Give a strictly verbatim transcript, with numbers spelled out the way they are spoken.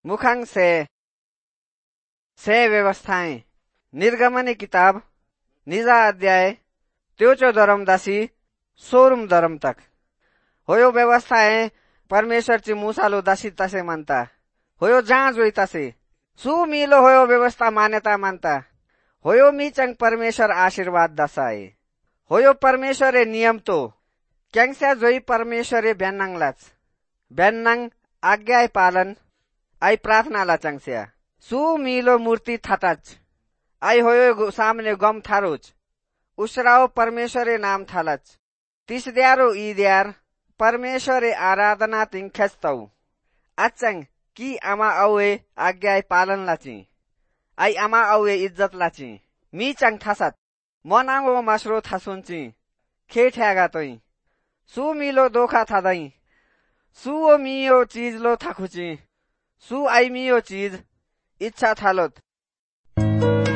मुखांग से से व्यवस्थाएं निर्गमनी किताब निजा अध्याय त्योचो धर्म दासी सोरुम धर्म तक होयो व्यवस्थाएं परमेश्वर ची मूसालो दासी तसे मानता होयो जहाँ जोई तसे सु मिलो होयो व्यवस्था मान्यता मानता होयो मी चंग परमेश्वर आशीर्वाद दसाए होयो परमेश्वरे नियम तो क्यांगस्या जोई परमेश्वरे ब्यान्नांग लाच ब्यान्नांग आज्ञाय पालन आई प्रार्थना ला चंगस्या सु मिलो मूर्ति थाटाच आई होयो सामने गम थारोच उसराओ परमेश्वरे नाम थालच तीस द्यारो ई द्यार परमेश्वरे आराधना तिंग खेचतौ अचंग की आमा औए आज्ञाय पालन लाची आई आमा औए इज्जत लाची मी चंग थासत मनांगो मसरो थासुनची खे ठ्यागा तोई सु मिलो दोखा थादई सुओ मियो चीज लो थाखुची सु आई मियो चीज इच्छा थालोत।